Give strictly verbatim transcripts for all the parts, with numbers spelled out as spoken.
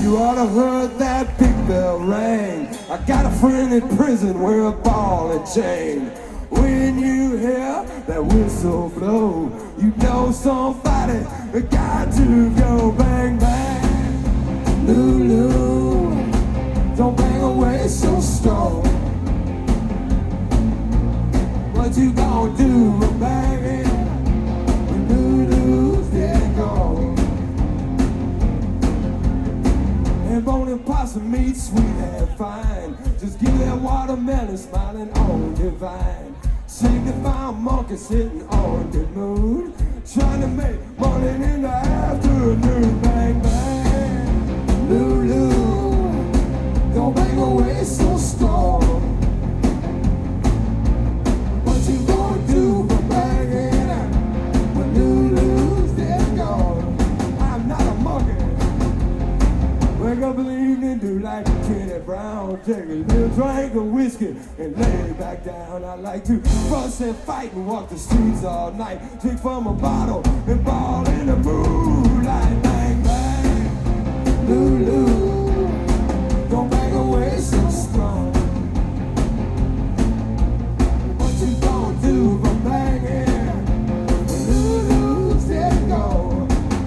You ought to heard that big bell ring. I got a friend in prison, wear a ball and chain. When you hear that whistle blow, you know somebody got to go. Bang, bang, Lulu, don't bang away so strong. What you gonna do, baby, when Lulu's dead and gone? And bone and possum meat, sweet and fine. Just give that watermelon smiling on the vine. Signify a monkey sitting on the moon, trying to make money in the afternoon. Bang, bang, Lulu, don't bang away so strong. What you gonna do for banging when Lulu's dead and gone? I'm not a monkey. Wake up in the evening, do like Kenny Brown, take a little drink of whiskey and lay back down. I like to fuss and fight and walk the streets all night, drink from a bottle and ball in the moonlight. Bang, bang, Lulu, don't bang away so strong. What you gonna do for banging when Lulu's dead and gone?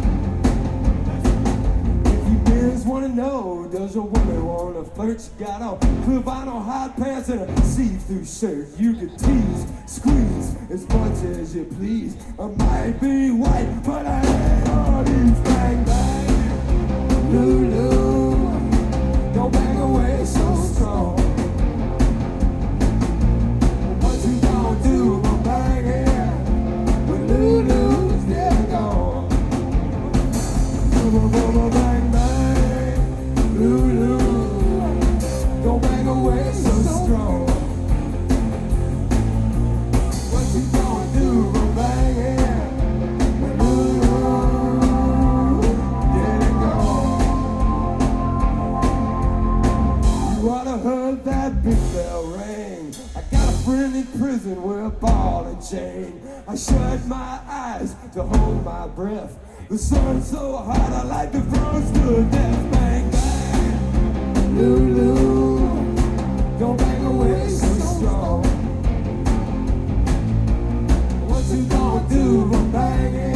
If you kids wanna know, does your woman wanna flirt? She got on Clavano hot pants and a see-through shirt. You can tease, squeeze as much as you please. I might be white, but I ain't all these. Bang, bang, Lulu, don't bang away so strong. What you gonna do for banging when Lulu's dead and gone? Bang, bang, Lulu, don't bang away so strong. What you gonna do for banging when Lulu's dead and gone? You ought to heard that big bell ring. I got a friend in prison with a ball and chain. I shut my eyes to hold my breath. The sun's so hot I like to froze to death. Bang, bang, Lulu, don't bang away so strong. What you gonna do for banging